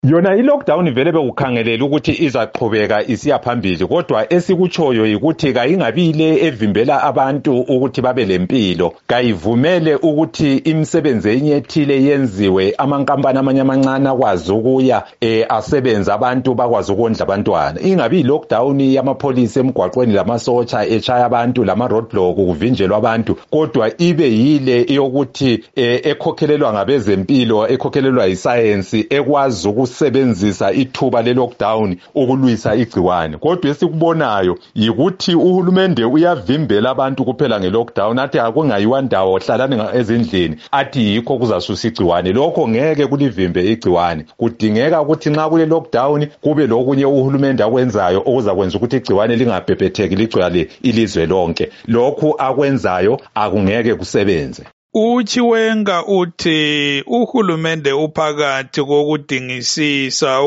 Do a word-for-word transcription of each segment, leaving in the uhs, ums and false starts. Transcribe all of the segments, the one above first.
Yona i-lockdown vele bekukhangelela ukuthi izaqhubeka isiya phambili, kodwa esikutshoyo ukuthi kayingabile evimbela abantu ukuthi babe lempilo, kayivumele ukuthi imisebenzi enye ethile yenziwe, amankampani amanye amancane akwazi ukuya eh, asebenza abantu bakwazi ukondla abantwana. Ingabi i-lockdown yamapholisa emgwaqweni lamasotsha echaya abantu lama roadblock kuvinjelwa abantu, kodwa ibe yile yokuthi eh, ekhokhelelwa ngabezempilo, ekhokhelelwa isayensi, ekwazi ukusebenzisa ithuba le-lockdown ukulwisa igciwane. Kodwa esikubonayo yikuthi uhulumende uyavimbela abantu kuphela nge-lockdown, athi akungayiwa ndawo hlalani ezindlini, athi yikho kuzasusa igciwane. Lokho ngeke kulivimbe igciwane. Kudingeka ukuthi nxa kule lockdown kube lokunye uhulumende akwenzayo okuzakwenza ukuthi igciwane lingabhebhetheki ligcwale ilizwe lonke. Lokhu akwenzayo akungeke kusebenze. Uchiwenga uthi uhulumende uphakathi kokudingisisa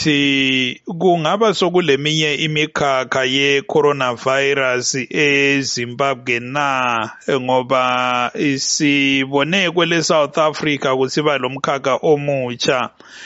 ukuthi kungaba sokuleminye imikhakha ye coronavirus eZimbabwe na, ngoba sibone kwele South Africa kusiba lomkhakha omutsha,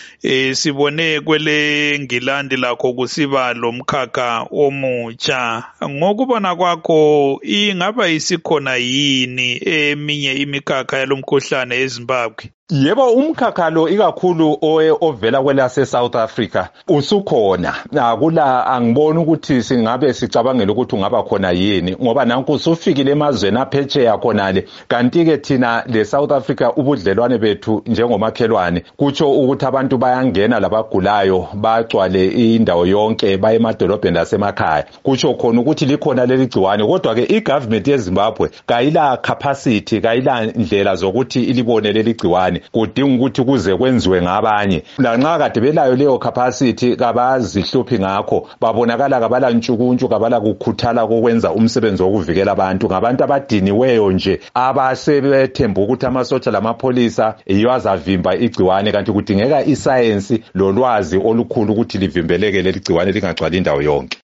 e sibone kwele Ngilandi lakho kusiba lomkhakha omutsha. Ngokubona kwakho ingaba isikhona yini eminye imikakha yalomkhuhlane eZimbabwe? Yebo, umkhakha lo ikakhulu ovela kwelase South Africa usukhona. Akula angiboni ukuthi singabe sicabangela ukuthi ungaba khona yini, ngoba nanku usufikile emazweni aphetsheya khonale. Kanti ke thina le South Africa ubudlelwane bethu njengomakhelwane kutsho ukuthi abantu bayangena labagulayo bagcwale indawo yonke, baye emadolobheni lasemakhaya. Kutsho khona ukuthi likhona leli gciwane, kodwa ke igovernment yeZimbabwe kayila capacity, kayila ndlela zokuthi ilibone leli gciwane. Kudinga ukuthi kuze kwenziwe ngabanye. Lanxa kade belayo leyo capacity kabazihluphi ngakho, babonakala kabala ntshukuntshu, kabala kukhuthala kokwenza umsebenzi wokuvikela abantu. Ngabantu abadiniweyo nje abasebethemba ukuthi amasotsha lamapholisa yiyo azavimba igciwane, kanti kudingeka isayensi lolwazi olukhulu ukuthi livimbeleke leli gciwane lingagcwali indawo yonke.